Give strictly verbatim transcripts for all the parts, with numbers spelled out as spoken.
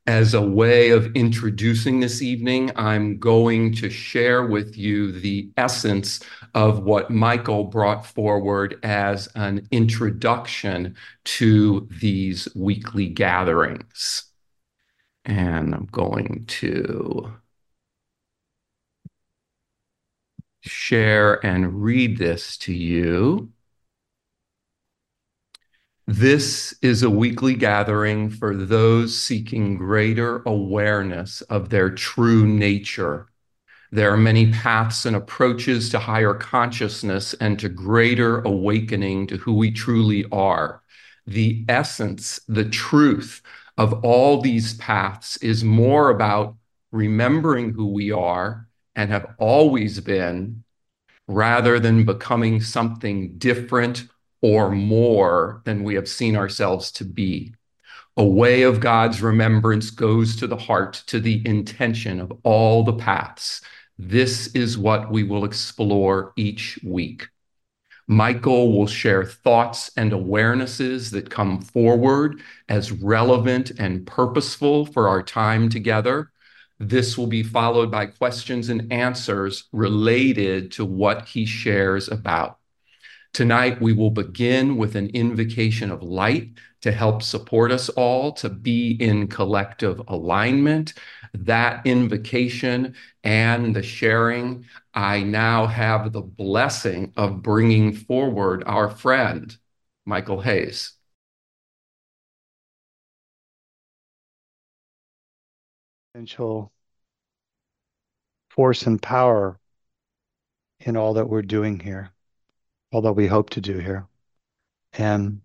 As a way of introducing this evening, I'm going to share with you the essence of what Michael brought forward as an introduction to these weekly gatherings. And I'm going to share and read this to you. This is a weekly gathering for those seeking greater awareness of their true nature. There are many paths and approaches to higher consciousness and to greater awakening to who we truly are. The essence, the truth of all these paths is more about remembering who we are and have always been, rather than becoming something different or more than we have seen ourselves to be. A way of God's remembrance goes to the heart, to the intention of all the paths. This is what we will explore each week. Michael will share thoughts and awarenesses that come forward as relevant and purposeful for our time together. This will be followed by questions and answers related to what he shares about. Tonight, we will begin with an invocation of light to help support us all to be in collective alignment. That invocation and the sharing, I now have the blessing of bringing forward our friend, Michael Hayes. Essential force and power in all that we're doing here, all that we hope to do here. And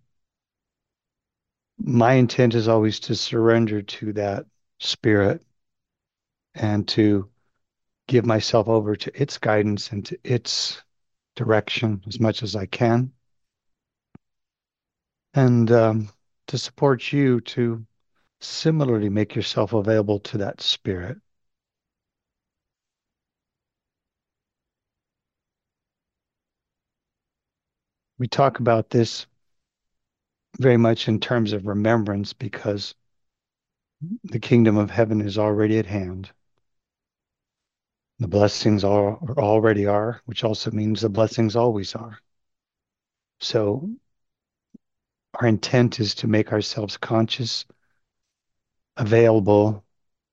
my intent is always to surrender to that spirit and to give myself over to its guidance and to its direction as much as I can. And um, to support you to similarly make yourself available to that spirit. We talk about this very much in terms of remembrance because the kingdom of heaven is already at hand. The blessings are, or already are, which also means the blessings always are. So our intent is to make ourselves conscious, available,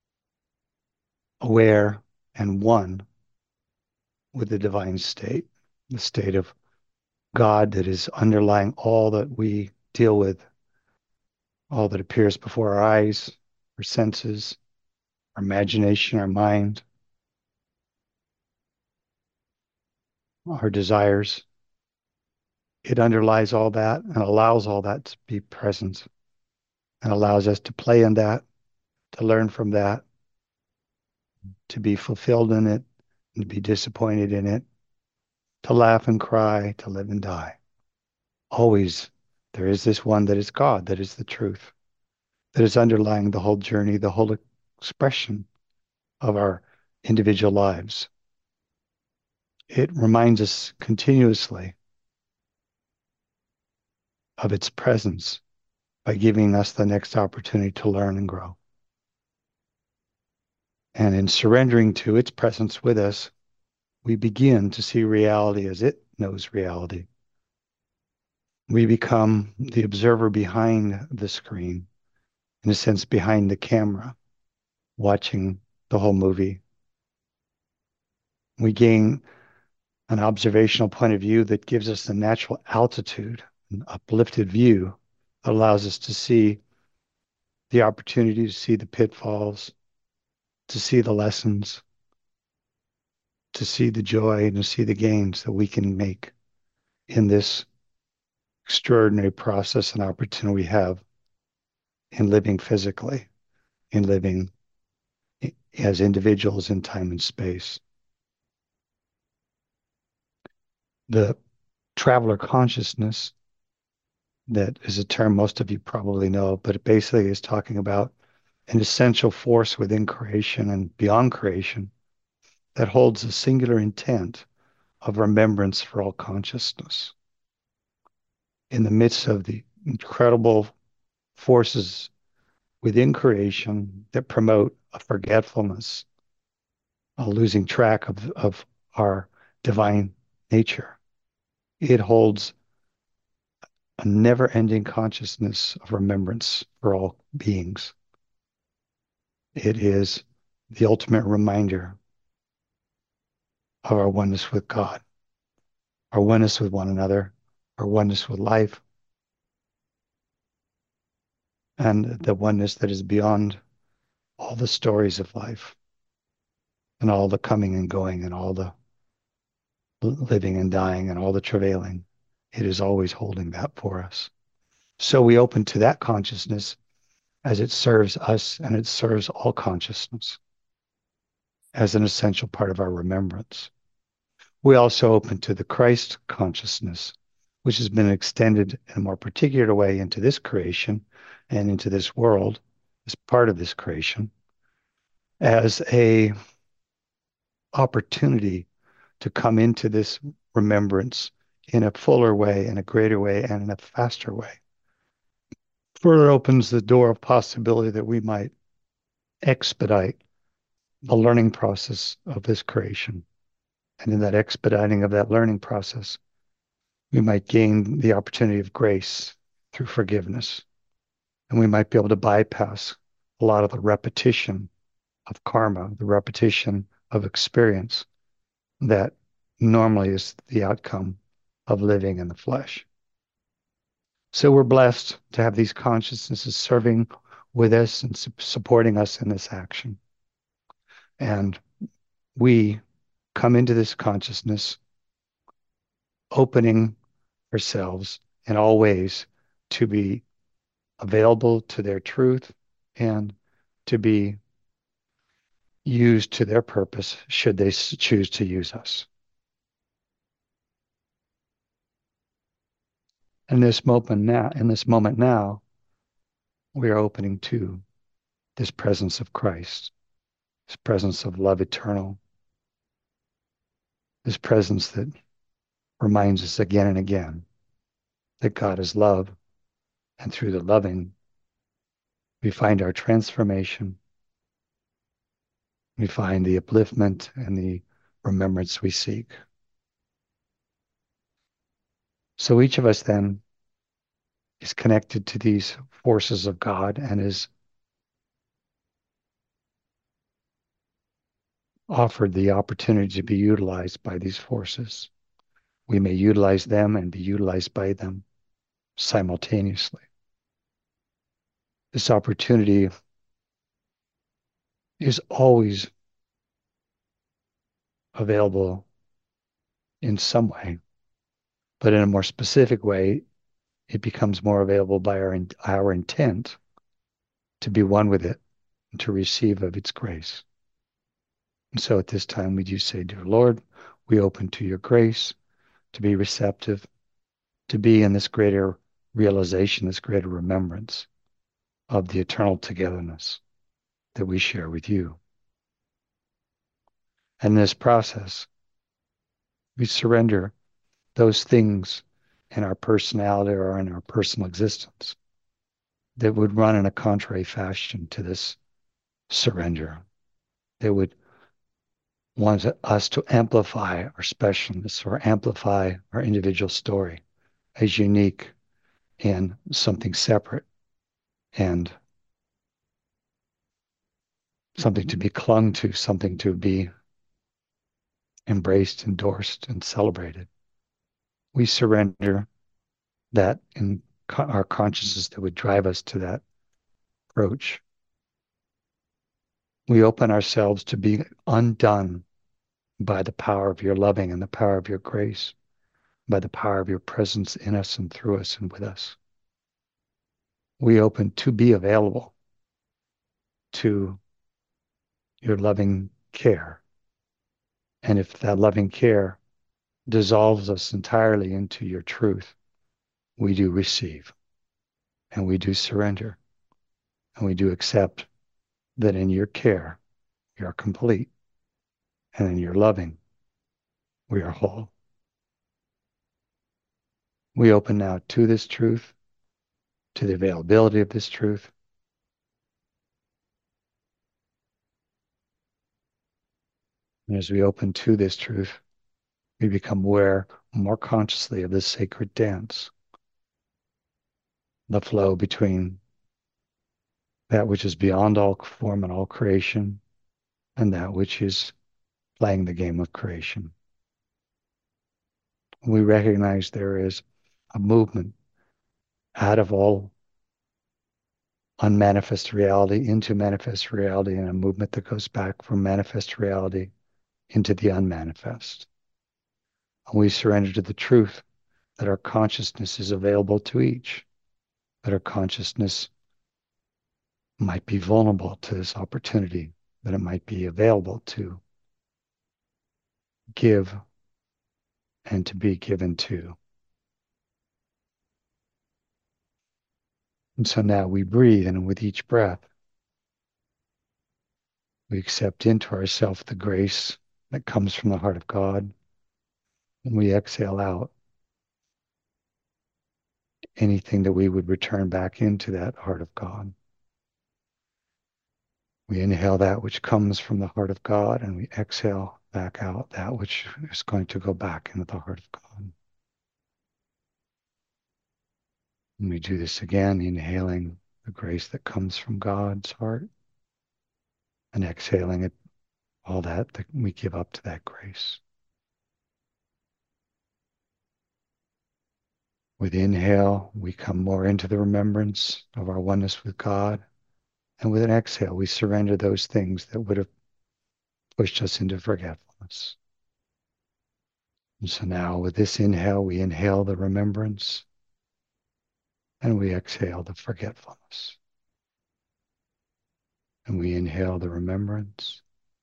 aware, and one with the divine state, the state of God that is underlying all that we deal with, all that appears before our eyes, our senses, our imagination, our mind, our desires. It underlies all that and allows all that to be present and allows us to play in that, to learn from that, to be fulfilled in it, and to be disappointed in it, to laugh and cry, to live and die. Always there is this one that is God, that is the truth, that is underlying the whole journey, the whole expression of our individual lives. It reminds us continuously of its presence by giving us the next opportunity to learn and grow. And in surrendering to its presence with us, we begin to see reality as it knows reality. We become the observer behind the screen, in a sense, behind the camera, watching the whole movie. We gain an observational point of view that gives us the natural altitude, an uplifted view that allows us to see the opportunity, to see the pitfalls, to see the lessons, to see the joy, and to see the gains that we can make in this extraordinary process and opportunity we have in living physically, in living as individuals in time and space. The traveler consciousness, that is a term most of you probably know, but it basically is talking about an essential force within creation and beyond creation that holds a singular intent of remembrance for all consciousness. In the midst of the incredible forces within creation that promote a forgetfulness, a losing track of, of our divine nature. It holds a never ending consciousness of remembrance for all beings. It is the ultimate reminder of our oneness with God, our oneness with one another, our oneness with life, and the oneness that is beyond all the stories of life and all the coming and going and all the living and dying and all the travailing. It is always holding that for us. So we open to that consciousness as it serves us and it serves all consciousness as an essential part of our remembrance. We also open to the Christ consciousness, which has been extended in a more particular way into this creation and into this world as part of this creation as a opportunity to come into this remembrance in a fuller way, in a greater way, and in a faster way. Further opens the door of possibility that we might expedite the learning process of this creation. And in that expediting of that learning process, we might gain the opportunity of grace through forgiveness. And we might be able to bypass a lot of the repetition of karma, the repetition of experience that normally is the outcome of living in the flesh. So we're blessed to have these consciousnesses serving with us and su- supporting us in this action. And we come into this consciousness, opening ourselves in all ways to be available to their truth and to be used to their purpose should they choose to use us. In this moment now, in this moment now, we are opening to this presence of Christ, this presence of love eternal, this presence that reminds us again and again that God is love, and through the loving, we find our transformation, we find the upliftment and the remembrance we seek. So each of us then is connected to these forces of God and is offered the opportunity to be utilized by these forces. We may utilize them and be utilized by them simultaneously. This opportunity is always available in some way, but in a more specific way, it becomes more available by our, our intent to be one with it and to receive of its grace. And so at this time, we do say, Dear Lord, we open to your grace to be receptive, to be in this greater realization, this greater remembrance of the eternal togetherness that we share with you. And in this process, we surrender those things in our personality or in our personal existence that would run in a contrary fashion to this surrender. They would want us to amplify our specialness or amplify our individual story as unique and something separate and something to be clung to, something to be embraced, endorsed, and celebrated. We surrender that in co- our consciousness that would drive us to that approach. We open ourselves to be undone by the power of your loving and the power of your grace, by the power of your presence in us and through us and with us. We open to be available to your loving care. And if that loving care dissolves us entirely into your truth, we do receive and we do surrender and we do accept that in your care, you are complete, and in your loving, we are whole. We open now to this truth, to the availability of this truth, And as we open to this truth, we become aware more consciously of this sacred dance, the flow between that which is beyond all form and all creation and that which is playing the game of creation. We recognize there is a movement out of all unmanifest reality into manifest reality, and a movement that goes back from manifest reality into the unmanifest. And we surrender to the truth that our consciousness is available to each, that our consciousness might be vulnerable to this opportunity, that it might be available to give and to be given to. And so now we breathe, and with each breath, we accept into ourselves the grace that comes from the heart of God. And we exhale out anything that we would return back into that heart of God. We inhale that which comes from the heart of God, and we exhale back out that which is going to go back into the heart of God. And we do this again, inhaling the grace that comes from God's heart and exhaling it, all that, that we give up to that grace. With inhale, we come more into the remembrance of our oneness with God. And with an exhale, we surrender those things that would have pushed us into forgetfulness. And so now with this inhale, we inhale the remembrance and we exhale the forgetfulness. And we inhale the remembrance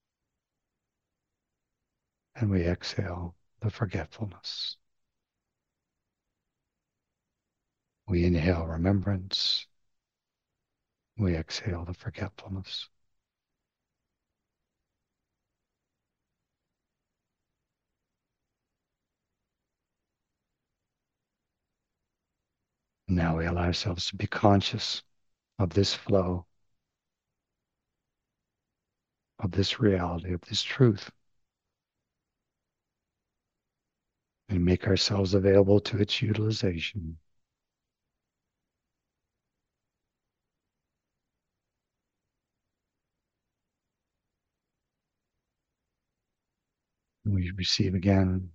and we exhale the forgetfulness. We inhale remembrance. We exhale the forgetfulness. Now we allow ourselves to be conscious of this flow, of this reality, of this truth, and make ourselves available to its utilization. We receive again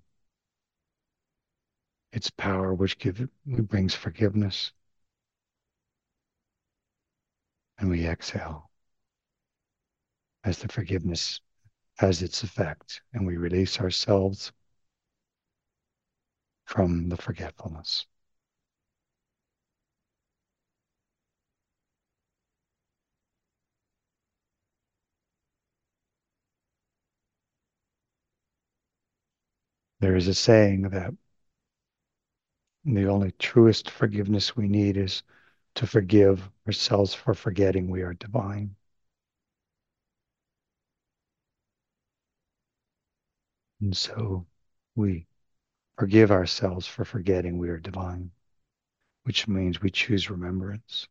its power, which give, brings forgiveness, and we exhale as the forgiveness has its effect, and we release ourselves from the forgetfulness. There is a saying that the only truest forgiveness we need is to forgive ourselves for forgetting we are divine. And so we forgive ourselves for forgetting we are divine, which means we choose remembrance.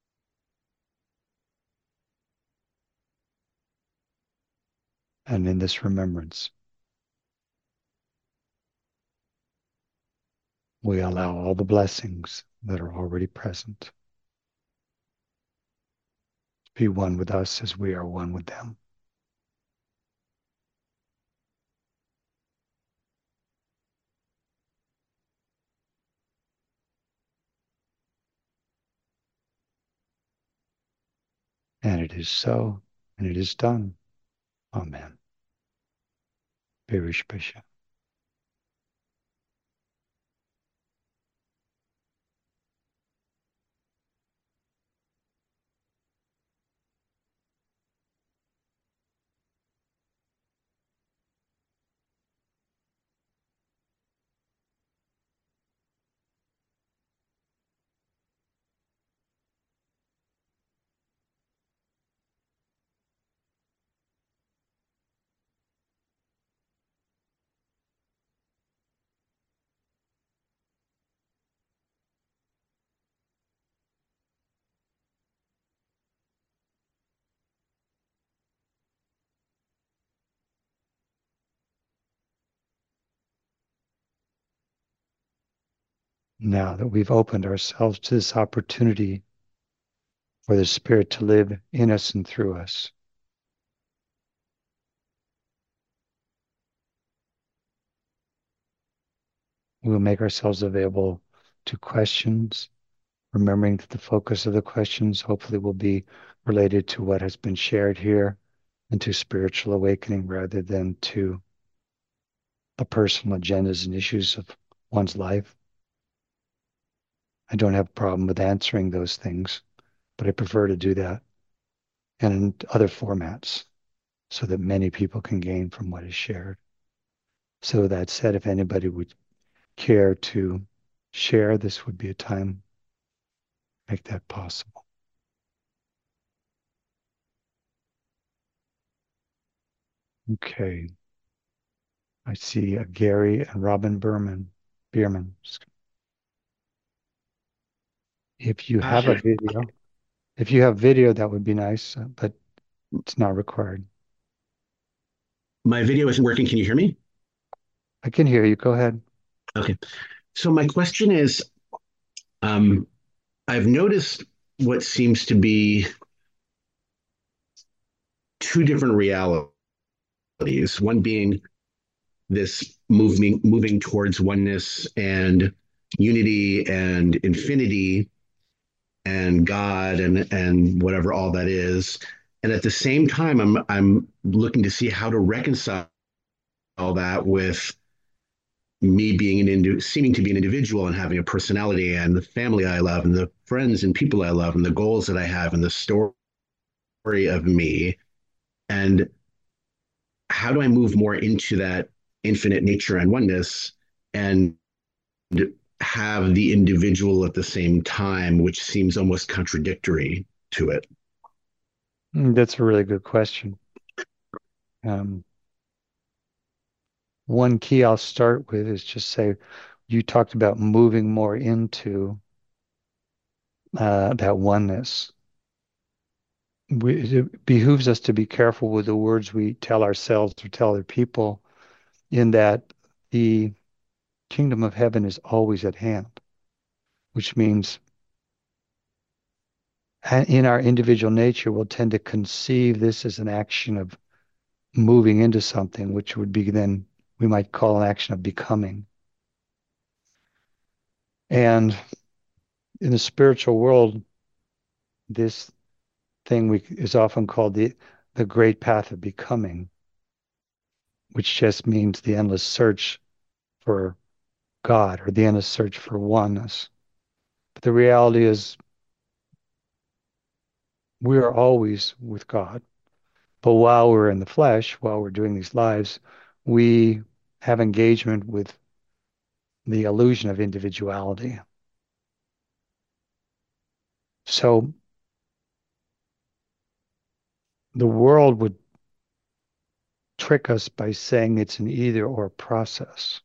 And in this remembrance, we allow all the blessings that are already present to be one with us as we are one with them. And it is so, and it is done. Amen. Birish Bisha. Now that we've opened ourselves to this opportunity for the Spirit to live in us and through us, we will make ourselves available to questions, remembering that the focus of the questions hopefully will be related to what has been shared here and to spiritual awakening rather than to the personal agendas and issues of one's life. I don't have a problem with answering those things, but I prefer to do that and in other formats so that many people can gain from what is shared. So that said, if anybody would care to share, this would be a time to make that possible. Okay. I see uh, Gary and Robin Berman, Bierman. If you Uh, have a video, if you have video, that would be nice, uh, but it's not required. my video isn't working. Can you hear me? I can hear you. Go ahead. Okay. So my question is, um, I've noticed what seems to be two different realities. One being this moving moving towards oneness and unity and infinity and God and and whatever all that is. And at the same time, I'm I'm looking to see how to reconcile all that with me being an indi- seeming to be an individual and having a personality and the family I love and the friends and people I love and the goals that I have and the story of me. And how do I move more into that infinite nature and oneness and have the individual at the same time, which seems almost contradictory to it? Mm, That's a really good question. Um, one key I'll start with is just say you talked about moving more into uh, that oneness. We, it behooves us to be careful with the words we tell ourselves or tell other people, in that the kingdom of heaven is always at hand, which means in our individual nature, we'll tend to conceive this as an action of moving into something, which would be then we might call an action of becoming. And in the spiritual world, this thing we, is often called the, the great path of becoming, which just means the endless search for God or the endless search for oneness. But the reality is, we are always with God. But while we're in the flesh, while we're doing these lives, we have engagement with the illusion of individuality. So the world would trick us by saying it's an either or process.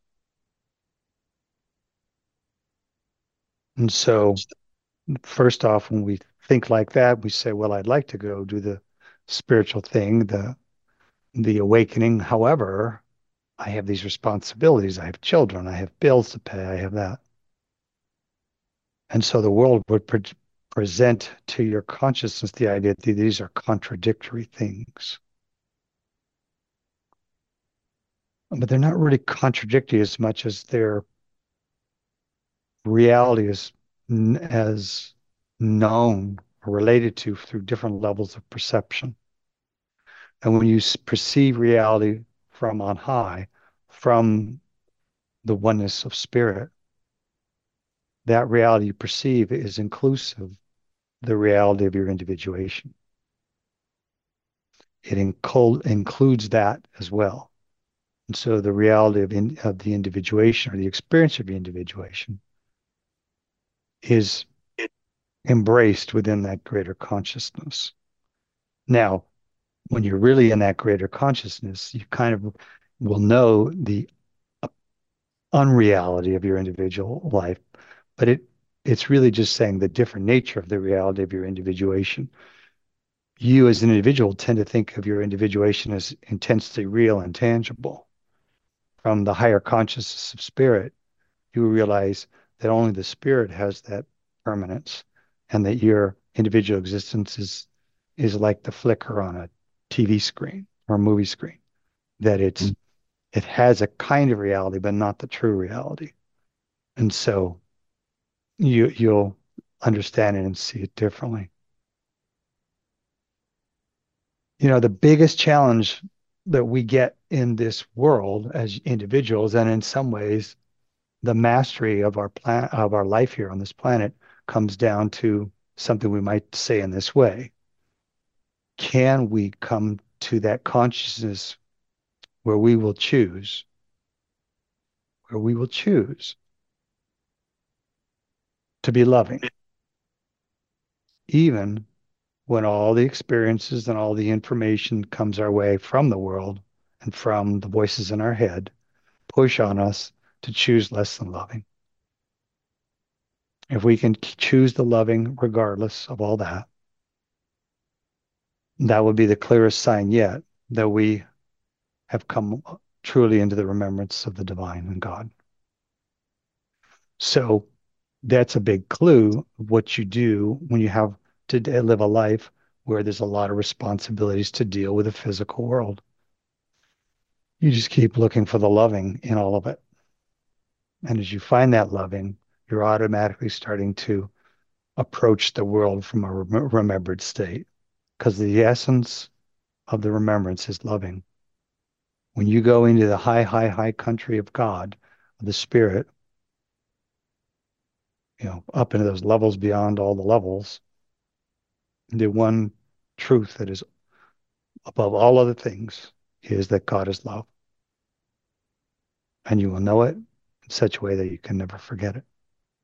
And so, first off, when we think like that, we say, well, I'd like to go do the spiritual thing, the the awakening. However, I have these responsibilities. I have children. I have bills to pay. I have that. And so the world would pre present to your consciousness the idea that these are contradictory things. But they're not really contradictory as much as their reality is as known or related to through different levels of perception. And when you perceive reality from on high, from the oneness of spirit, that reality you perceive is inclusive of the reality of your individuation. It incul- includes that as well. And so the reality of, in, of the individuation or the experience of the individuation is embraced within that greater consciousness. Now, when you're really in that greater consciousness, you kind of will know the unreality of your individual life, but it it's really just saying the different nature of the reality of your individuation. You as an individual tend to think of your individuation as intensely real and tangible. From the higher consciousness of spirit, you realize that only the spirit has that permanence, and that your individual existence is is like the flicker on a T V screen or a movie screen, that it's it has a kind of reality, but not the true reality. And so you you'll understand it and see it differently. You know, the biggest challenge that we get in this world as individuals, and in some ways, the mastery of our plan of our life here on this planet comes down to something we might say in this way. Can we come to that consciousness where we will choose, where we will choose to be loving, even when all the experiences and all the information comes our way from the world and from the voices in our head push on us to choose less than loving? If we can choose the loving regardless of all that, that would be the clearest sign yet that we have come truly into the remembrance of the divine and God. So that's a big clue of what you do when you have to live a life where there's a lot of responsibilities to deal with the physical world. You just keep looking for the loving in all of it. And as you find that loving, you're automatically starting to approach the world from a remembered state, because the essence of the remembrance is loving. When you go into the high, high, high country of God, of the Spirit, you know, up into those levels beyond all the levels, the one truth that is above all other things is that God is love. And you will know it in such a way that you can never forget it.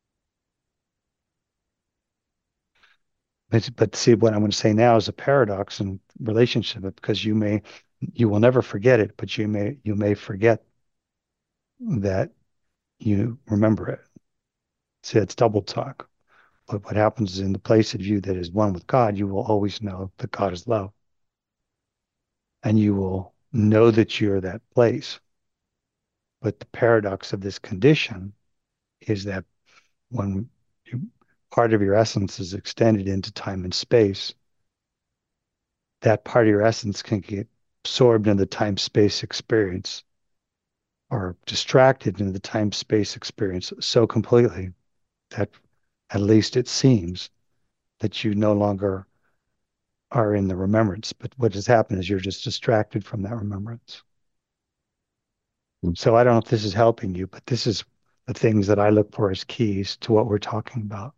But, but see, what I'm going to say now is a paradox in relationship, because you may, you will never forget it, but you may, you may forget that you remember it. See, it's double talk. But what happens is, in the place of you that is one with God, you will always know that God is love. And you will know that you're that place. But the paradox of this condition is that when you, part of your essence is extended into time and space, that part of your essence can get absorbed in the time-space experience, or distracted in the time-space experience so completely that, at least it seems, that you no longer are in the remembrance. But what has happened is you're just distracted from that remembrance. Mm-hmm. So I don't know if this is helping you, but this is the things that I look for as keys to what we're talking about.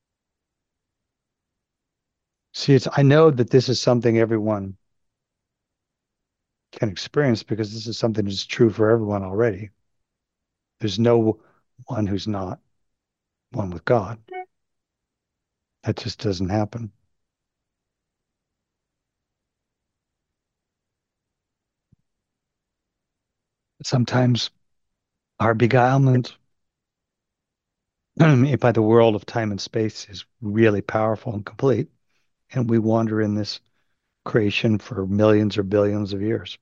See, it's, I know that this is something everyone can experience, because this is something that's true for everyone already. There's no one who's not one with God. That just doesn't happen. Sometimes our beguilement by the world of time and space is really powerful and complete, and we wander in this creation for millions or billions of years.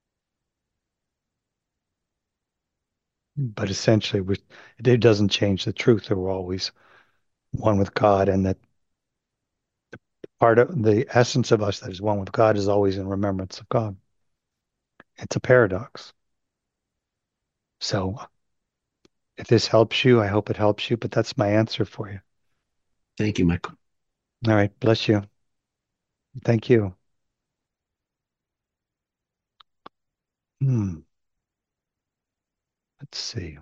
But essentially, we, it doesn't change the truth that we're always one with God, and that part of the essence of us that is one with God is always in remembrance of God. It's a paradox. So if this helps you, I hope it helps you, but that's my answer for you. Thank you, Michael. All right. Bless you. Thank you. Hmm. Let's see.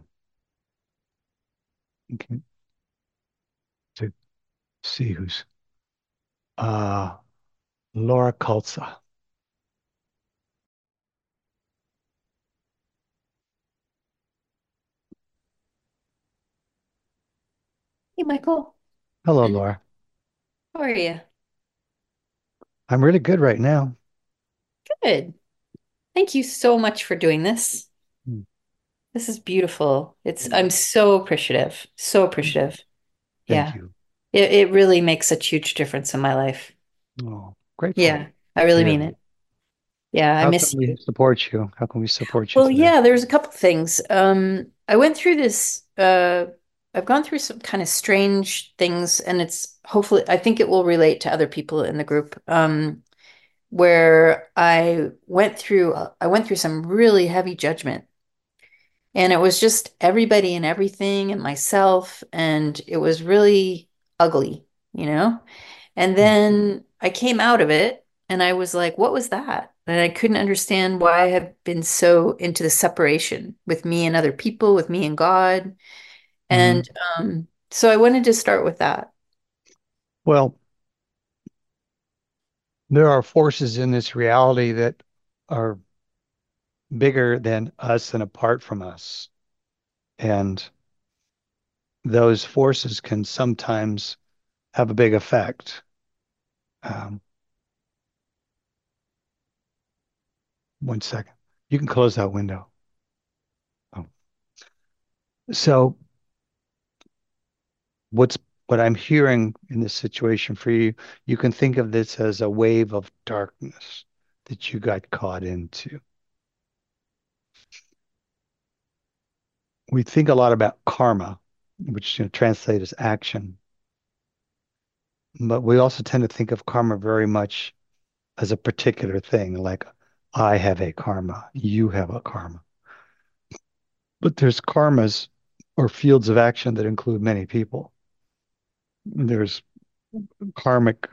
Okay. To see who's uh Laura Kulza. Hey, Michael. Hello, Laura. How are you? I'm really good right now. Good. Thank you so much for doing this. Hmm. This is beautiful. It's I'm so appreciative. So appreciative. Thank Yeah. you. It it really makes such huge difference in my life. Oh, grateful. Yeah, I really Hear mean that. it. Yeah, I How miss can we you. support you? How can we support you Well, today? yeah, there's a couple things. Um, I went through this uh I've gone through some kind of strange things, and it's hopefully I think it will relate to other people in the group. Um, where I went through I went through some really heavy judgment. And it was just everybody and everything and myself, and it was really ugly, you know? And then I came out of it and I was like, what was that? And I couldn't understand why I had been so into the separation with me and other people, with me and God. Mhm. And um, so I wanted to start with that. Well, there are forces in this reality that are bigger than us and apart from us. And those forces can sometimes have a big effect. Um, one second. You can close that window. Oh. So what's what I'm hearing in this situation for you, you can think of this as a wave of darkness that you got caught into. We think a lot about karma, which you know, translate as action, but we also tend to think of karma very much as a particular thing, like I have a karma, you have a karma. But there's karmas or fields of action that include many people. There's karmic,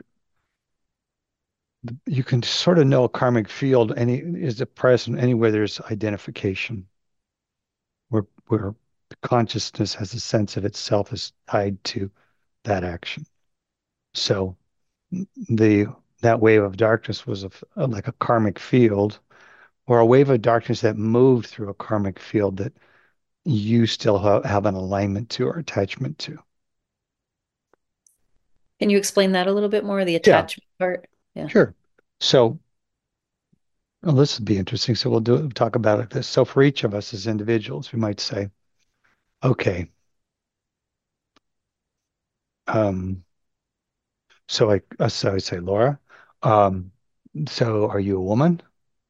you can sort of know a karmic field any is it present anywhere there's identification, where where consciousness has a sense of itself is tied to that action. So the that wave of darkness was a, like a karmic field or a wave of darkness that moved through a karmic field that you still ha- have an alignment to or attachment to. Can you explain that a little bit more, the Yeah, attachment part? Yeah. sure. So, well, this would be interesting. So we'll do we'll talk about it like this. So for each of us as individuals, we might say, okay, um, so I uh, so I say, Laura, um, so are you a woman?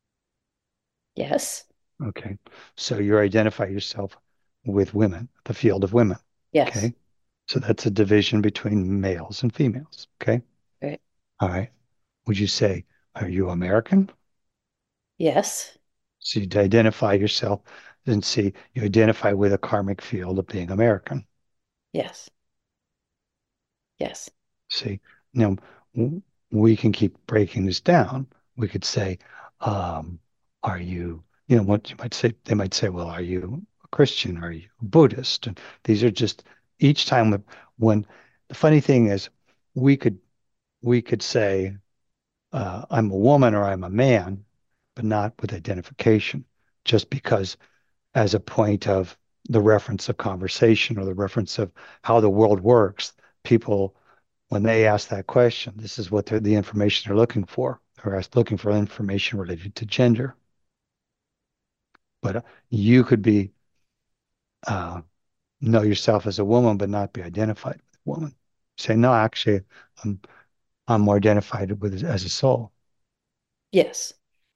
Yes. Okay. So you identify yourself with women, the field of women. Yes. Okay. So that's a division between males and females. Okay. Right. All right. Would you say, are you American? Yes. So you identify yourself and see, you identify with a karmic field of being American. Yes. Yes. See, now w- we can keep breaking this down. We could say, um, are you, you know, what you might say, they might say, well, are you a Christian? Are you a Buddhist? And these are just each time when, when the funny thing is we could we could say, uh, I'm a woman or I'm a man, but not with identification, just because as a point of the reference of conversation or the reference of how the world works, people, when they ask that question, this is what they're, the information they're looking for. They're looking for information related to gender. But uh, you could be uh, know yourself as a woman, but not be identified with a woman. Say, no, actually, I'm I'm more identified with as a soul. Yes.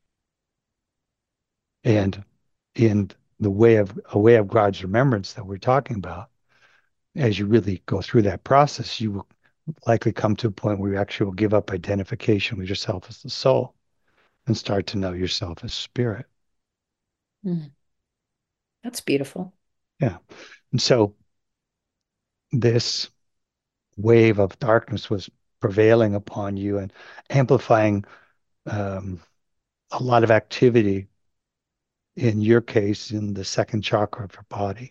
And in the way of a way of God's remembrance that we're talking about, as you really go through that process, you will likely come to a point where you actually will give up identification with yourself as the soul and start to know yourself as spirit. Mm. That's beautiful. Yeah. And so this wave of darkness was prevailing upon you and amplifying um, a lot of activity, in your case, in the second chakra of your body.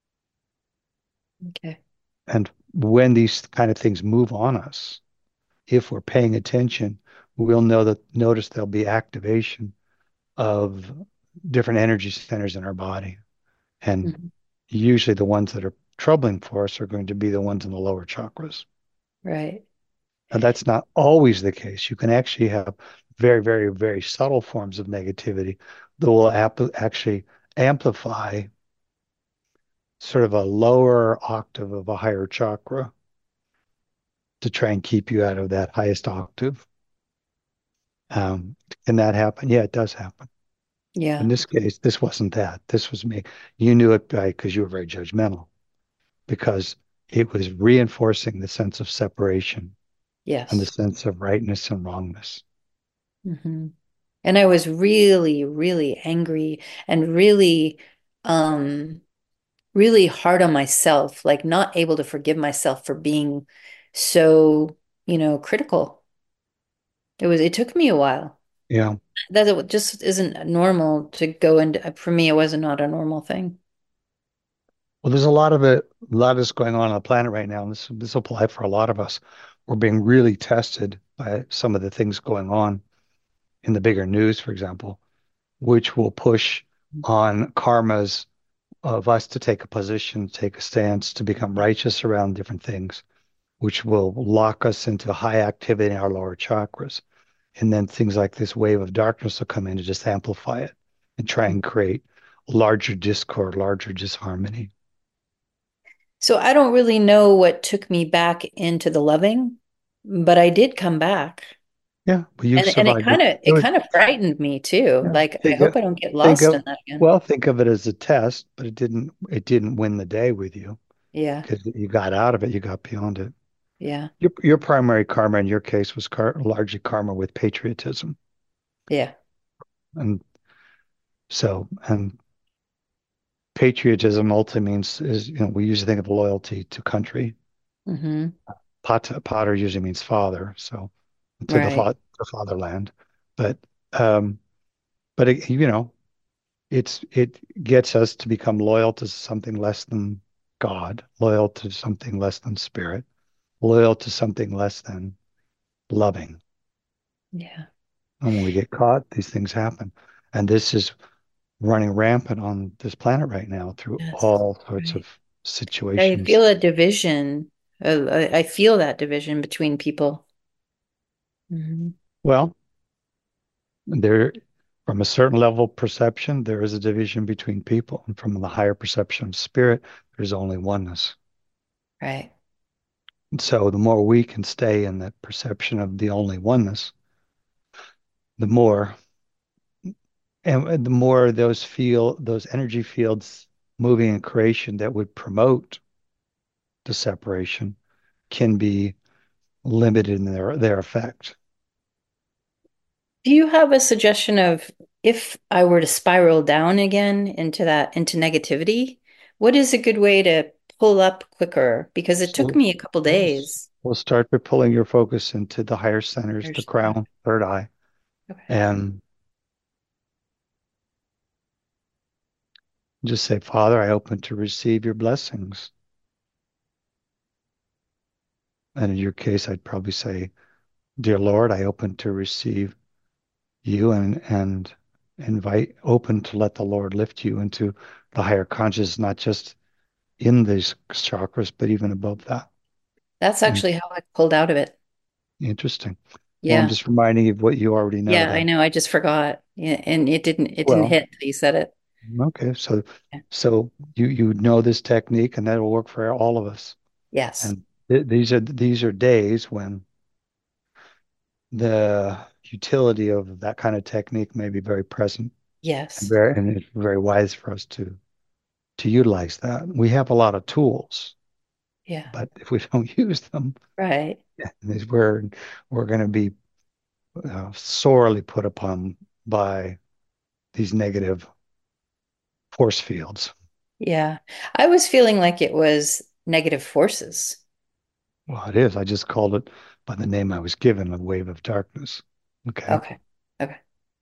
Okay. And when these kind of things move on us, if we're paying attention, we'll know that notice there'll be activation of different energy centers in our body. And Mhm. usually the ones that are troubling for us are going to be the ones in the lower chakras. Right. And that's not always the case. You can actually have very, very, very subtle forms of negativity that will ap- actually amplify sort of a lower octave of a higher chakra to try and keep you out of that highest octave. Um, can that happen? Yeah, it does happen. In Yeah. this case, this wasn't that. This was me. You knew it by because you were very judgmental. because it was reinforcing the sense of separation and the Yes. sense of rightness and wrongness. Hmm. And I was really, really angry and really, um, really hard on myself, like not able to forgive myself for being so, you know, critical. It was, it took me a while. Yeah. That it just isn't normal to go into, for me, it was not a normal thing. Well, there's a lot of it, a lot of this going on on the planet right now. And this this will apply for a lot of us. We're being really tested by some of the things going on in the bigger news, for example, which will push on karmas of us to take a position, take a stance, to become righteous around different things, which will lock us into high activity in our lower chakras. And then things like this wave of darkness will come in to just amplify it and try and create larger discord, larger disharmony. So I don't really know what took me back into the loving, but I did come back. Yeah, but you've And and it survived it. kind of It it was, kind of frightened me too. yeah, Like I think hope of, I don't get think lost in of, that again. well, think of it as a test, but it didn't, it didn't win the day with you Yeah. because you got out of it, you got beyond it. Yeah. Your your primary karma in your case was car largely karma with patriotism, Yeah. and so and patriotism ultimately means is you know we usually think of loyalty to country. Hmm. Pat, pater usually means father, so to the Right. fa the fatherland, but um, but it, you know it's it gets us to become loyal to something less than God, loyal to something less than spirit, loyal to something less than loving. Yeah. And when we get caught, these things happen. And this is running rampant on this planet right now through Yes. all sorts Right. of I situations. feel a division. Uh, I, I feel that division between people. Hmm. Well, there, from a certain level of perception, there is a division between people. And from the higher perception of spirit, there's only oneness. Right. And so the more we can stay in that perception of the only oneness, the more and the more those feel those energy fields moving in creation that would promote the separation can be limited in their their effect. Do you have a suggestion of if I were to spiral down again into that, into negativity, what is a good way to pull up quicker? Because it took So me a couple days. we'll start by pulling your focus into the higher centers, the There's- crown, third eye, Okay. and just say, Father, I open to receive your blessings. And in your case, I'd probably say, Dear Lord, I open to receive you and and invite open to let the Lord lift you into the higher consciousness, not just in these chakras, but even above that. That's And actually how I pulled out of it. interesting. Well, I'm Yeah. just reminding you of what you already know Yeah, I then. know. I just forgot. Yeah, and it didn't it didn't Well, hit till you said it. okay, so Yeah. so you you know this technique, and that will work for all of us. Yes. And th these are these are days when the utility of that kind of technique may be very present and Yes. very and it's very wise for us to to utilize that. We have a lot of tools, Yeah. but if we don't use them, Right. yeah, we're we're going to be uh, sorely put upon by these negative force fields. Yeah. I was feeling like it was negative forces. Well, it is. I just called it by the name I was given, a wave of darkness. Okay. Okay. Okay.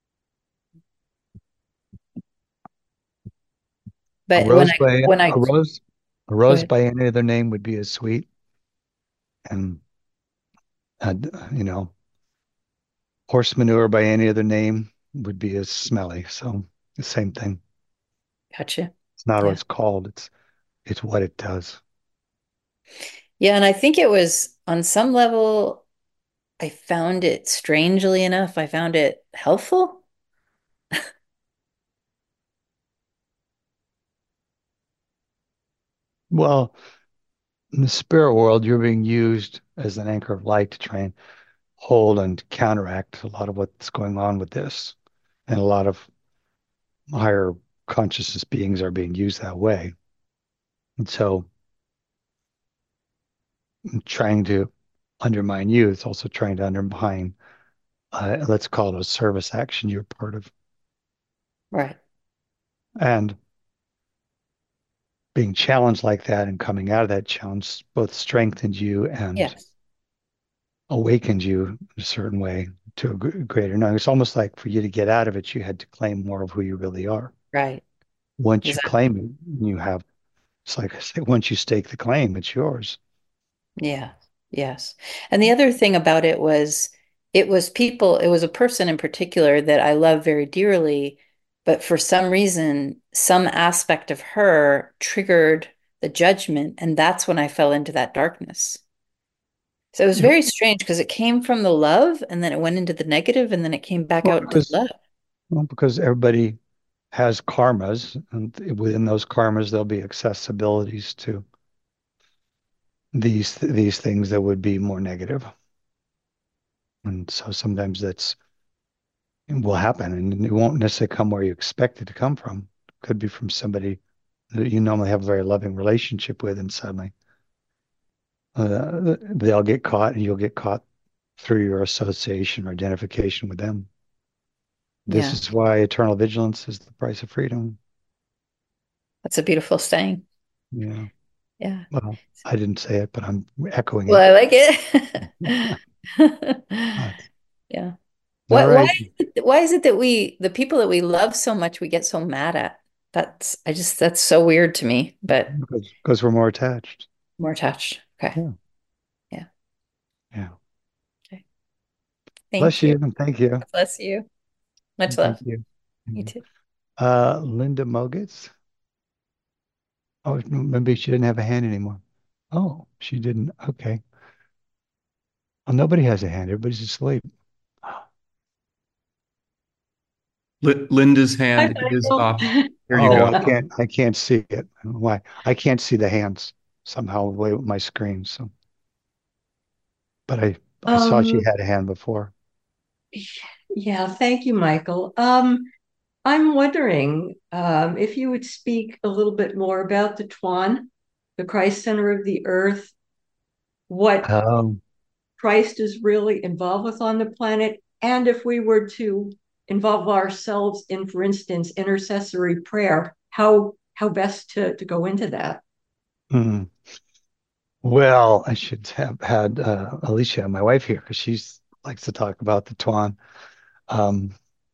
A But when rose I by when I a rose, a go rose ahead. by any other name would be as sweet, and uh, you know, horse manure by any other name would be as smelly. So the same thing. Gotcha. It's not what Yeah. it's called. It's it's what it does. Yeah, and I think it was on some level, I found it strangely enough, I found it helpful. Well, in the spirit world, you're being used as an anchor of light to try and hold and counteract a lot of what's going on with this. And a lot of higher consciousness beings are being used that way. And so trying to undermine you. It's also trying to undermine, uh, let's call it a service action you're part of. Right. And being challenged like that and coming out of that challenge both strengthened you and Yes. awakened you in a certain way to a greater knowing. It's almost like for you to get out of it, you had to claim more of who you really are. Right. Once you Exactly. claim it, you have, it's like I say, once you stake the claim, it's yours. Yeah. Yes. And the other thing about it was it was people, it was a person in particular that I love very dearly, but for some reason, some aspect of her triggered the judgment, and that's when I fell into that darkness. So it was Yep. very strange because it came from the love and then it went into the negative and then it came back Well, out into the because love. well, because everybody has karmas, and within those karmas, there'll be accessibilities to these these things that would be more negative. And so sometimes that's will happen, and it won't necessarily come where you expect it to come from. It could be from somebody that you normally have a very loving relationship with, and suddenly uh, they'll get caught, and you'll get caught through your association or identification with them. This Yeah, is why eternal vigilance is the price of freedom. that's a beautiful saying. Yeah. Yeah. Well, I didn't say it, but I'm echoing Well, it. I like it. Uh, Yeah. all Why, why right. is it, why is it that we, the people that we love so much, we get so mad at? That's, I just, that's so weird to me, but Because because we're more attached. more touched. Okay. Yeah. Yeah. Yeah. Okay. Bless Thank you. you and thank you. Bless you. Much Thank love. you. You too. Uh, Linda Mogitz. Oh, maybe she didn't have a hand anymore. Oh, she didn't. Okay. Well, nobody has a hand. Everybody's asleep. Linda's Hi, hand is Michael. up. There you Oh, I go. can't. I can't see it. I don't know why? I can't see the hands somehow the way with my screen. So, but I I saw she Um, had a hand before. yeah, thank you, Michael. Um, I'm wondering um, if you would speak a little bit more about the Tuan, the Christ Center of the Earth, what Um, Christ is really involved with on the planet, and if we were to involve ourselves in, for instance, intercessory prayer, how how best to, to go into that. hmm. Well, I should have had uh, Alicia, my wife, here because she likes to talk about the Tuan. Um,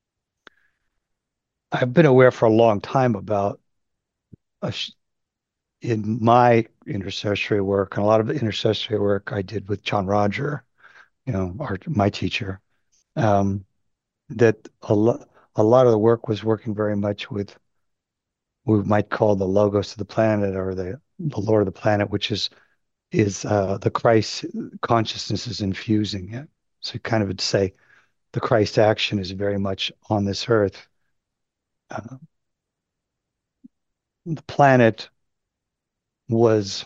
I've been aware for a long time about a sh in my intercessory work and a lot of the intercessory work I did with John Roger, you know, our my teacher, um, that a lot a lot of the work was working very much with what we might call the logos of the planet or the the Lord of the planet, which is is uh, the Christ consciousness is infusing it. So you kind of would say the Christ action is very much on this earth. Uh, the planet was,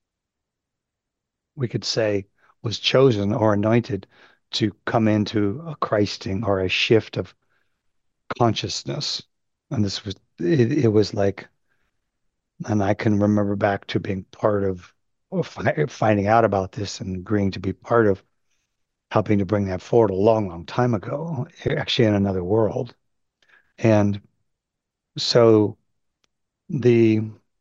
we could say, was chosen or anointed to come into a Christing or a shift of consciousness. And this was, it, it was like, and I can remember back to being part of, or fi- finding out about this and agreeing to be part of helping to bring that forward a long, long time ago, actually in another world. And so the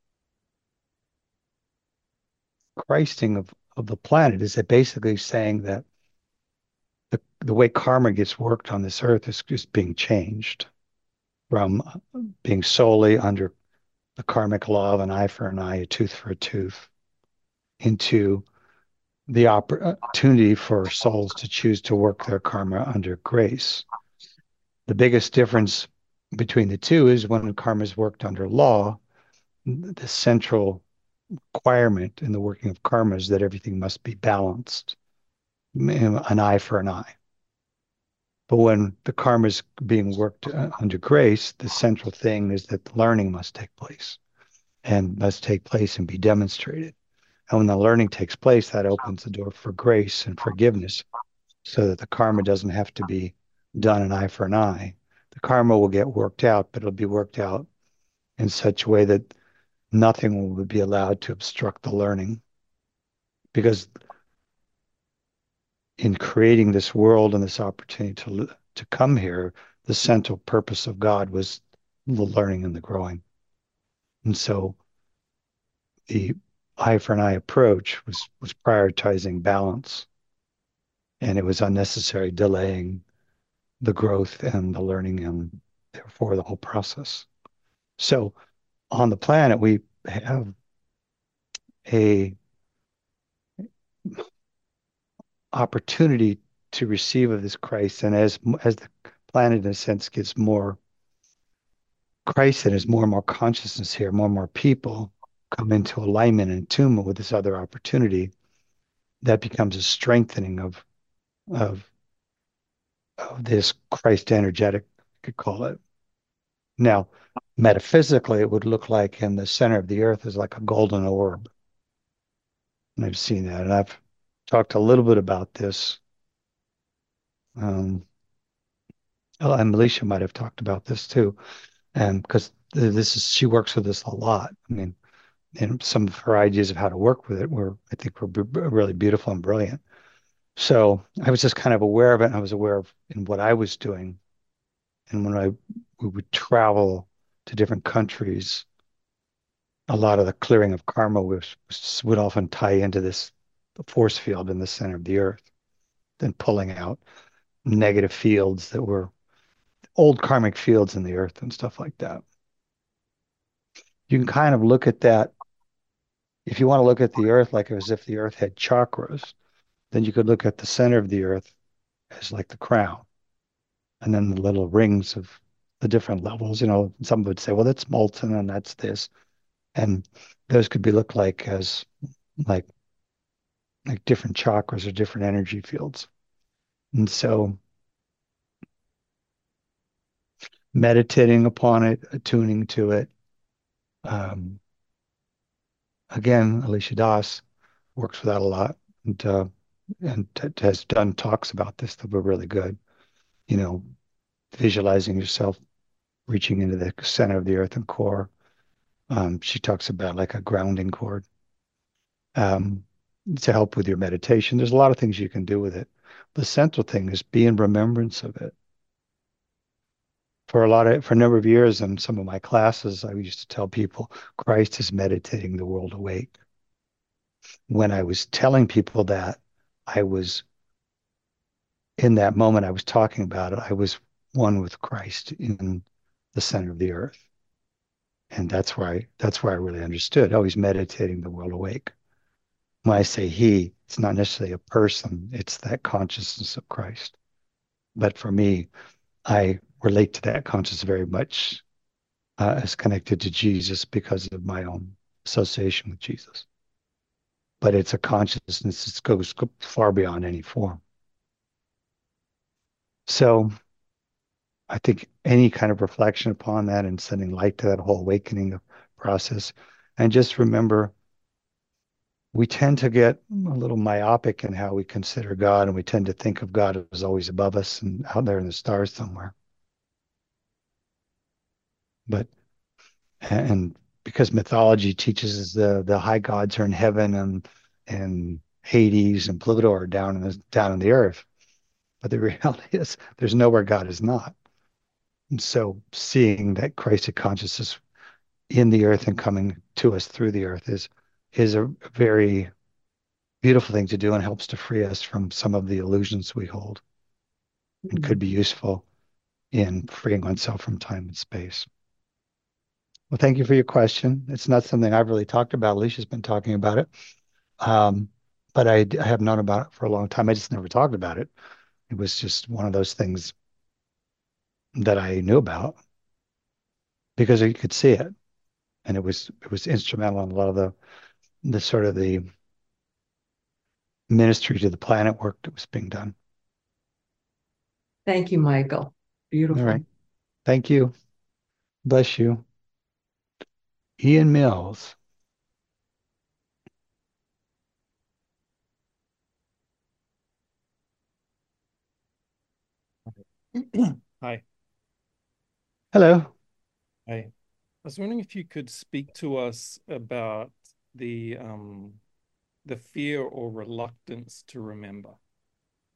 Christing of, of the planet is that basically saying that the, the way karma gets worked on this earth is just being changed from being solely under the karmic law of an eye for an eye, a tooth for a tooth, into the opportunity for souls to choose to work their karma under grace. The biggest difference between the two is when karma is worked under law, the central requirement in the working of karma is that everything must be balanced, an eye for an eye. But when the karma is being worked uh, under grace, the central thing is that the learning must take place and must take place and be demonstrated. And when the learning takes place, that opens the door for grace and forgiveness so that the karma doesn't have to be done an eye for an eye. The karma will get worked out, but it'll be worked out in such a way that nothing will be allowed to obstruct the learning. Because in creating this world and this opportunity to to come here, the central purpose of God was the learning and the growing. And so the eye for an eye approach was was prioritizing balance, and it was unnecessary delaying the growth and the learning and therefore the whole process. So on the planet, we have a opportunity to receive of this Christ. And as as the planet, in a sense, gets more Christ and as more and more consciousness here, more and more people come into alignment and attunement with this other opportunity, that becomes a strengthening of of of this Christ energetic, you could call it. Now, metaphysically, it would look like in the center of the earth is like a golden orb. And I've seen that. And I've talked a little bit about this. Um, oh, and Alicia might have talked about this too. And because this is, she works with this a lot. I mean, and some of her ideas of how to work with it were, I think, were b- really beautiful and brilliant. So I was just kind of aware of it. And I was aware of in what I was doing. And when I we would travel to different countries, a lot of the clearing of karma was, was would often tie into this force field in the center of the earth, then pulling out negative fields that were old karmic fields in the earth and stuff like that. You can kind of look at that. If you want to look at the earth like as if the earth had chakras, then you could look at the center of the earth as like the crown, and then the little rings of the different levels. You know, some would say, well, that's molten and that's this. And those could be looked like as like like different chakras or different energy fields. And so meditating upon it, attuning to it. Um, again, Alicia Das works with that a lot, and uh, and t- has done talks about this that were really good. You know, visualizing yourself reaching into the center of the earth and core. Um, she talks about like a grounding cord um, to help with your meditation. There's a lot of things you can do with it. The central thing is be in remembrance of it. For a lot of for a number of years in some of my classes, I used to tell people Christ is meditating the world awake. When I was telling people that, I was in that moment I was talking about it, I was one with Christ in the center of the earth. And that's where I that's where I really understood. Oh, he's meditating the world awake. When I say he, it's not necessarily a person, it's that consciousness of Christ. But for me, I relate to that consciousness very much uh, as connected to Jesus because of my own association with Jesus. But it's a consciousness that goes far beyond any form. So I think any kind of reflection upon that and sending light to that whole awakening process. And just remember, we tend to get a little myopic in how we consider God, and we tend to think of God as always above us and out there in the stars somewhere. But and because mythology teaches us the the high gods are in heaven and and Hades and Pluto are down in the down in the earth. But the reality is there's nowhere God is not. And so seeing that Christ consciousness in the earth and coming to us through the earth is is a very beautiful thing to do and helps to free us from some of the illusions we hold and could be useful in freeing oneself from time and space. Well, thank you for your question. It's not something I've really talked about. Alicia's been talking about it. Um, but I, I have known about it for a long time. I just never talked about it. It was just one of those things that I knew about because you could see it. And it was it was instrumental in a lot of the the sort of the ministry to the planet work that was being done. Thank you, Michael. Beautiful. All right. Thank you. Bless you. Ian Mills. Hi. Hello. Hi. I was wondering if you could speak to us about the um the fear or reluctance to remember.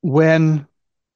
when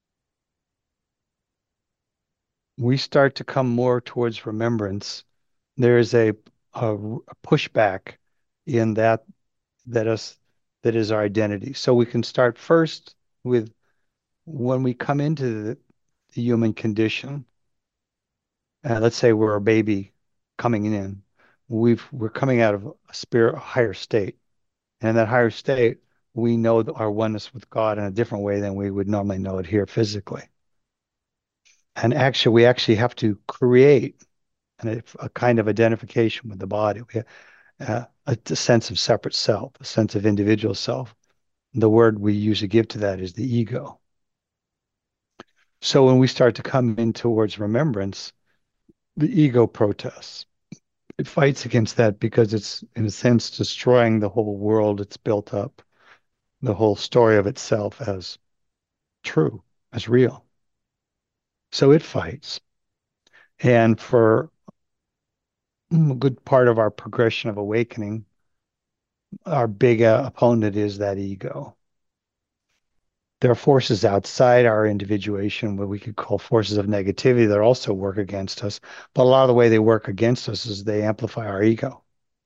we start to come more towards remembrance, there is a, a, a pushback in that that us that is our identity. So we can start first with when we come into the, the human condition. Uh, let's say we're a baby coming in. We've we're coming out of a spirit, a higher state, and in that higher state, we know our oneness with God in a different way than we would normally know it here physically. And actually, we actually have to create an, a kind of identification with the body. We uh, a, a sense of separate self, a sense of individual self. The word we usually give to that is the ego. So when we start to come in towards remembrance, the ego protests. It fights against that because it's, in a sense, destroying the whole world it's built up, the whole story of itself as true, as real. So it fights. And for a good part of our progression of awakening, our big uh, opponent is that ego. There are forces outside our individuation, what we could call forces of negativity, that also work against us. But a lot of the way they work against us is they amplify our ego.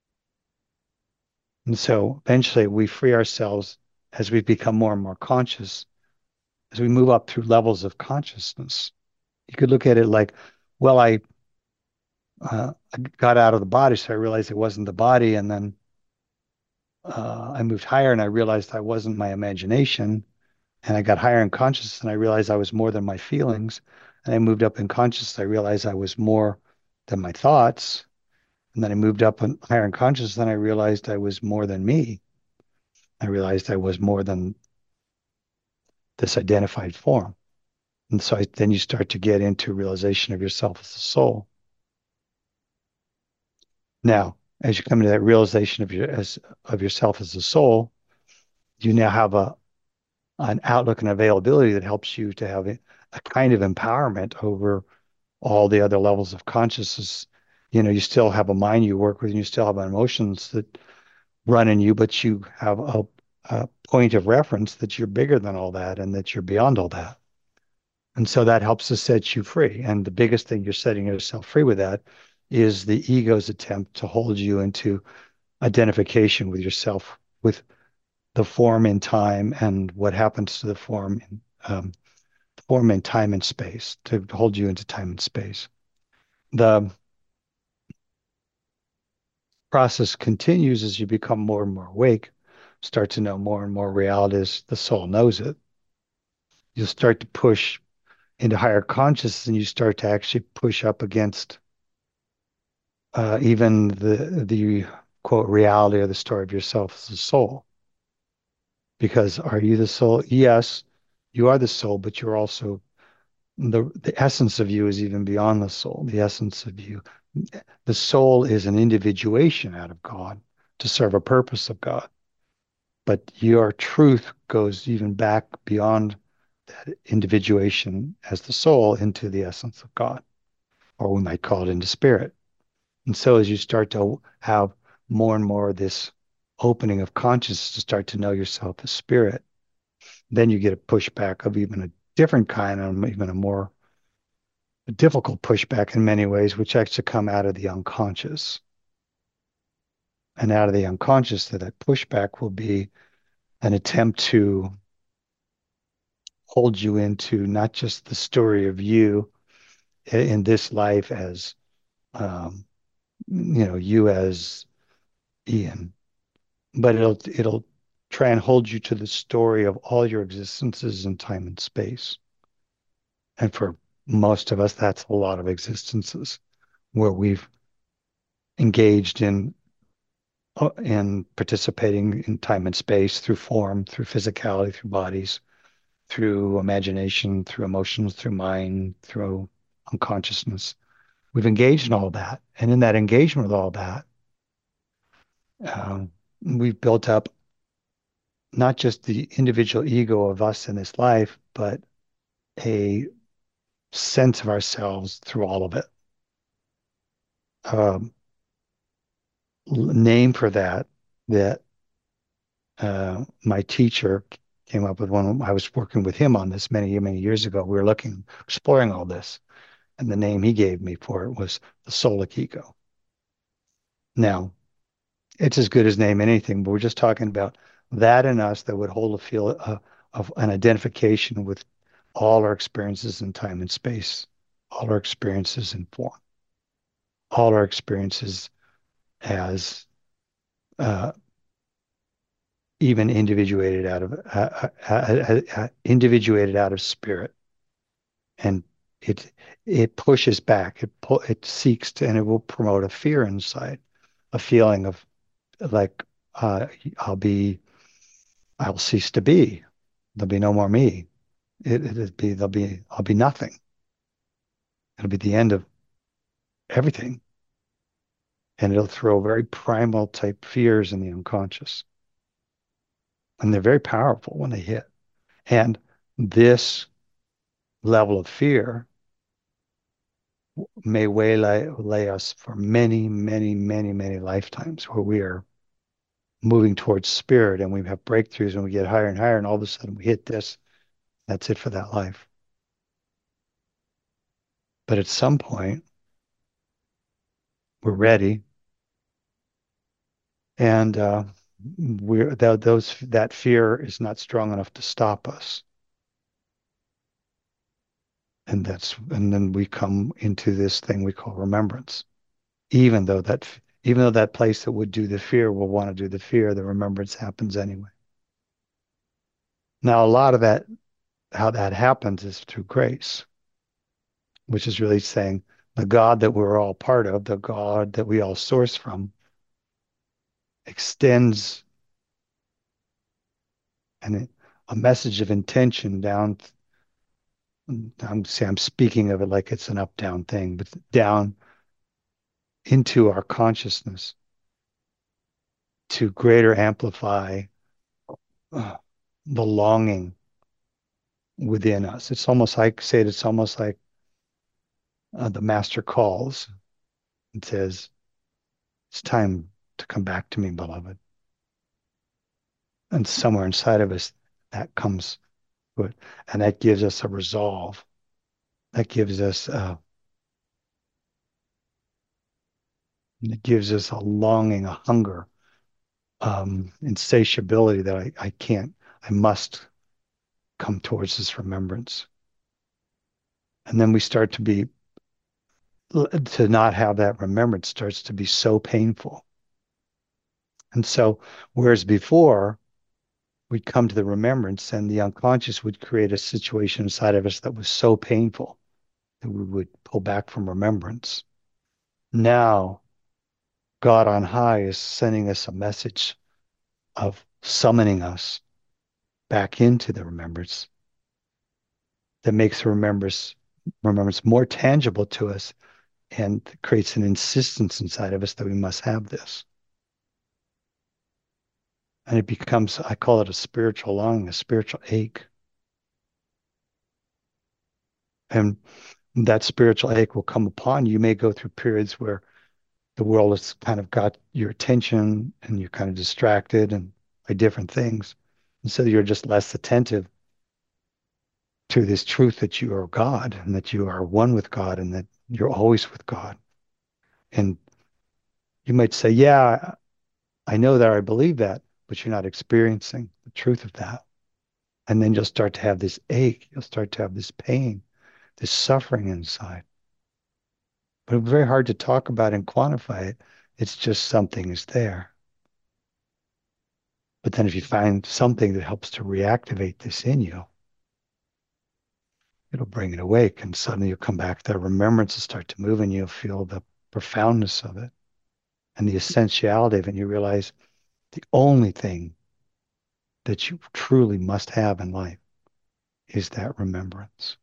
And so eventually we free ourselves as we become more and more conscious, as we move up through levels of consciousness. You could look at it like, well, I, uh, I got out of the body, so I realized it wasn't the body. And then uh, I moved higher and I realized I wasn't my imagination. And I got higher in consciousness and I realized I was more than my feelings. And I moved up in consciousness. I realized I was more than my thoughts. And then I moved up in, higher in consciousness. And I realized I was more than me. I realized I was more than this identified form. And so I, then you start to get into realization of yourself as a soul. Now, as you come into that realization of your as of yourself as a soul, you now have a an outlook and availability that helps you to have a, a kind of empowerment over all the other levels of consciousness. You know, you still have a mind you work with, and you still have emotions that run in you, but you have a, a point of reference that you're bigger than all that and that you're beyond all that. And so that helps to set you free. And the biggest thing you're setting yourself free with that is the ego's attempt to hold you into identification with yourself, with the form in time and what happens to the form in um, form in time and space, to hold you into time and space. The process continues as you become more and more awake, start to know more and more reality as the soul knows it. You'll start to push into higher consciousness and you start to actually push up against uh, even the the quote reality or the story of yourself as a soul. Because are you the soul? Yes, you are the soul, but you're also the the essence of you is even beyond the soul. The essence of you, the soul is an individuation out of God to serve a purpose of God. But your truth goes even back beyond that individuation as the soul into the essence of God, or we might call it into spirit. And so as you start to have more and more of this opening of consciousness to start to know yourself as spirit, then you get a pushback of even a different kind, and even a more difficult pushback in many ways, which actually come out of the unconscious. And out of the unconscious, that, that pushback will be an attempt to hold you into not just the story of you in this life as, um, you know, you as Ian, but it'll it'll try and hold you to the story of all your existences in time and space. And for most of us, that's a lot of existences where we've engaged in uh, in participating in time and space through form, through physicality, through bodies, through imagination, through emotions, through mind, through unconsciousness. We've engaged in all that. And in that engagement with all that, um, we've built up not just the individual ego of us in this life, but a sense of ourselves through all of it. Um, name for that that uh, my teacher, came up with one. I was working with him on this many, many years ago. We were looking, exploring all this. And the name he gave me for it was the Solic Ego. Now, it's as good as name anything, but we're just talking about that in us that would hold a feel uh, of an identification with all our experiences in time and space, all our experiences in form, all our experiences as uh, even individuated out of uh, uh, uh, uh, individuated out of spirit, and it it pushes back, it pu- it seeks to, and it will promote a fear inside, a feeling of like uh, I'll be, I'll cease to be. There'll be no more me. It, it'll be, there'll be, I'll be nothing. It'll be the end of everything. And it'll throw very primal type fears in the unconscious. And they're very powerful when they hit. And this level of fear may waylay lay us for many, many, many, many lifetimes where we are moving towards spirit and we have breakthroughs and we get higher and higher. And all of a sudden we hit this. That's it for that life. But at some point, we're ready, and uh, we're that those that fear is not strong enough to stop us, and that's and then we come into this thing we call remembrance. Even though that even though that place that would do the fear will want to do the fear, the remembrance happens anyway. Now, a lot of that, how that happens, is through grace, which is really saying the God that we're all part of, the God that we all source from, extends and a message of intention down. I'm say I'm speaking of it like it's an up-down thing, but down into our consciousness to greater amplify uh, the longing within us. It's almost like, say it, it's almost like uh, the master calls and says, "It's time to come back to me, beloved." And somewhere inside of us, that comes to it, and that gives us a resolve. That gives us uh, it gives us a longing, a hunger, um, insatiability that I, I can't, I must come towards this remembrance. And then we start to be, to not have that remembrance starts to be so painful. And so, whereas before we'd come to the remembrance and the unconscious would create a situation inside of us that was so painful that we would pull back from remembrance. Now, God on high is sending us a message of summoning us back into the remembrance that makes the remembrance, remembrance more tangible to us and creates an insistence inside of us that we must have this. And it becomes, I call it a spiritual longing, a spiritual ache. And that spiritual ache will come upon you. You may go through periods where the world has kind of got your attention and you're kind of distracted and by different things. And so you're just less attentive to this truth that you are God and that you are one with God and that you're always with God. And you might say, yeah, I know that, I believe that, but you're not experiencing the truth of that. And then you'll start to have this ache. You'll start to have this pain, this suffering inside. But it's very hard to talk about and quantify it. It's just something is there. But then if you find something that helps to reactivate this in you, it'll bring it awake. And suddenly you'll come back, the remembrance will start to move and you'll feel the profoundness of it and the essentiality of it. And you realize the only thing that you truly must have in life is that remembrance.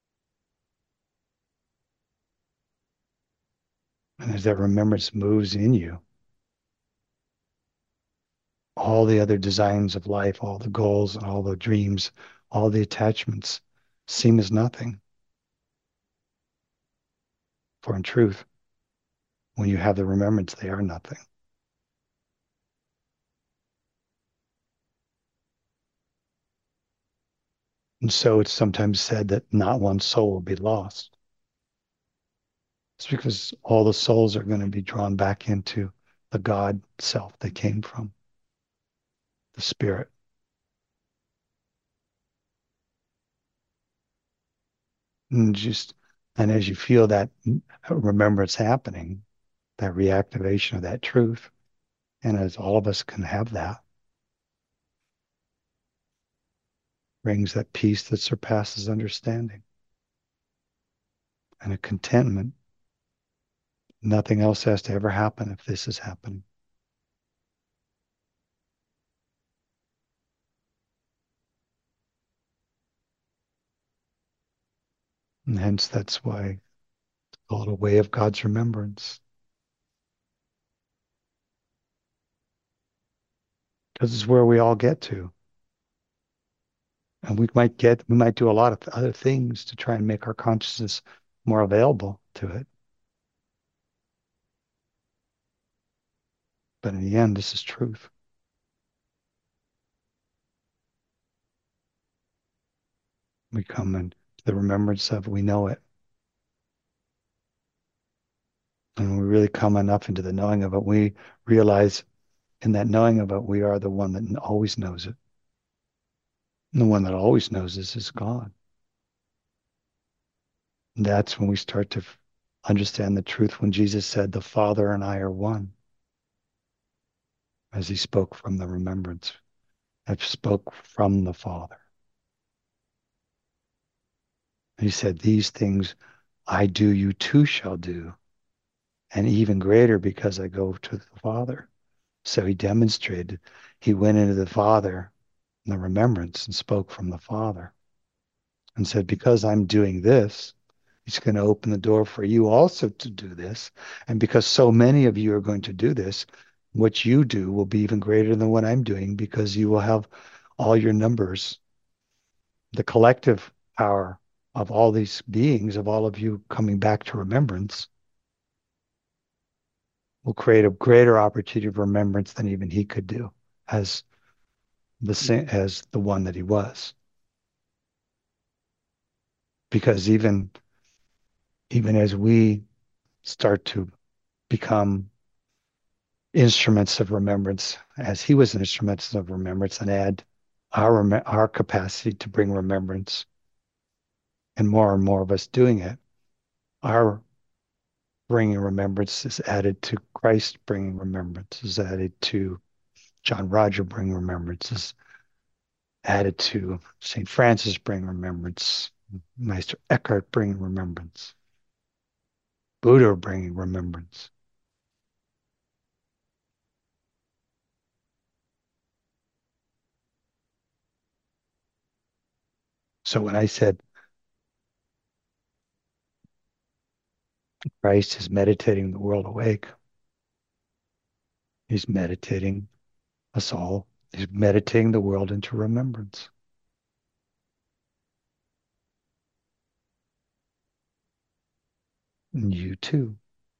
And as that remembrance moves in you, all the other designs of life, all the goals and all the dreams, all the attachments seem as nothing. For in truth, when you have the remembrance, they are nothing. And so it's sometimes said that not one soul will be lost. It's because all the souls are going to be drawn back into the God self they came from, the spirit. And just, and as you feel that remembrance happening, that reactivation of that truth, and as all of us can have that, brings that peace that surpasses understanding and a contentment. Nothing else has to ever happen if this is happening. And hence, that's why it's called a way of God's remembrance. Because it's where we all get to. And we might get, we might do a lot of other things to try and make our consciousness more available to it. But in the end, this is truth. We come into the remembrance of, we know it. And when we really come enough into the knowing of it, we realize in that knowing of it, we are the one that always knows it. And the one that always knows this is God. And that's when we start to understand the truth when Jesus said, the Father and I are one. As he spoke from the remembrance, I spoke from the Father. And he said, these things I do, you too shall do. And even greater because I go to the Father. So he demonstrated, he went into the Father in the remembrance and spoke from the Father. And said, because I'm doing this, he's going to open the door for you also to do this. And because so many of you are going to do this, what you do will be even greater than what I'm doing, because you will have all your numbers, the collective power of all these beings, of all of you coming back to remembrance, will create a greater opportunity of remembrance than even he could do as the same as the one that he was. Because even even as we start to become instruments of remembrance, as he was an instrument of remembrance, and add our our capacity to bring remembrance, and more and more of us doing it, our bringing remembrance is added to Christ bringing remembrance, is added to John Roger bringing remembrance, is added to Saint Francis bringing remembrance, Meister Eckhart bringing remembrance, Buddha bringing remembrance. So when I said Christ is meditating the world awake, he's meditating us all. He's meditating the world into remembrance. And you too.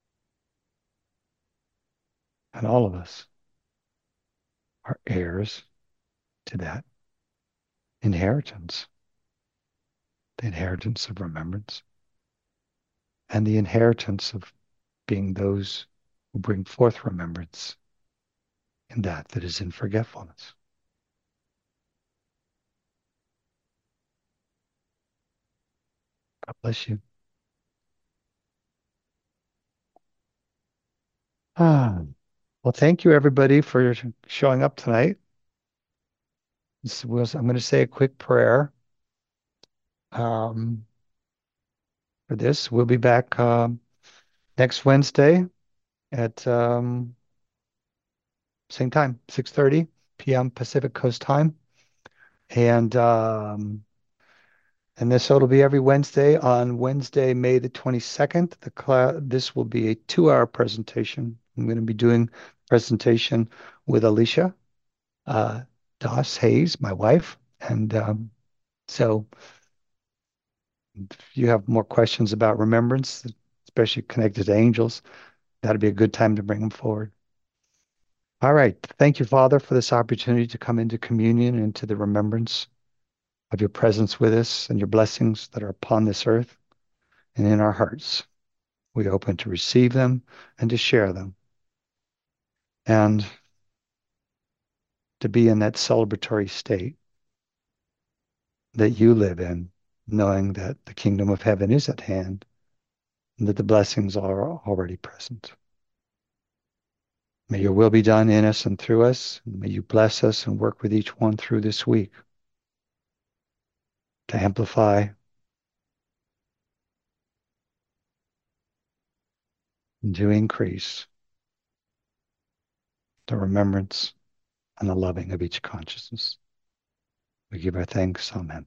And all of us are heirs to that inheritance, the inheritance of remembrance, and the inheritance of being those who bring forth remembrance in that that is in forgetfulness. God bless you. Ah, well, thank you everybody for showing up tonight. This was, I'm going to say a quick prayer um, for this. We'll be back um, next Wednesday at um, same time, six thirty p m Pacific Coast time. And um, and this so it'll be every Wednesday. On Wednesday, May the twenty-second, the class, this will be a two-hour presentation. I'm going to be doing presentation with Alicia uh, Doss Hayes, my wife. And um, so if you have more questions about remembrance, especially connected to angels, that'd be a good time to bring them forward. All right. Thank you, Father, for this opportunity to come into communion and to the remembrance of your presence with us and your blessings that are upon this earth and in our hearts. We open to receive them and to share them, and to be in that celebratory state that you live in, knowing that the kingdom of heaven is at hand and that the blessings are already present. May your will be done in us and through us. And may you bless us and work with each one through this week to amplify and to increase the remembrance and the loving of each consciousness. We give our thanks. Amen.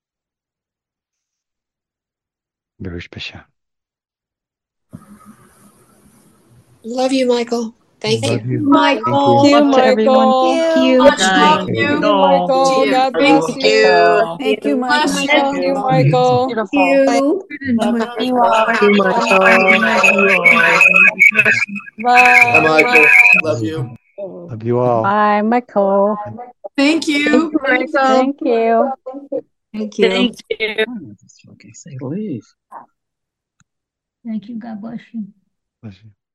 Baruch Bashem. Love you, Michael. Thank Love you. you. Michael. Thank you. Love to everyone. Thank Thank you. Much Thank love. you, Michael. Michael. God bless Thank you. you. Thank you, Michael. Bless Thank you. you, Michael. Thank Beautiful. you. Love you all. Thank you, Michael. Love you all. Bye. Bye, Michael. Love you. Love you all. Bye, Michael. Thank you. Thank you. Thank you. Thank you. Okay, say leave. Thank you. God bless you. Bless you.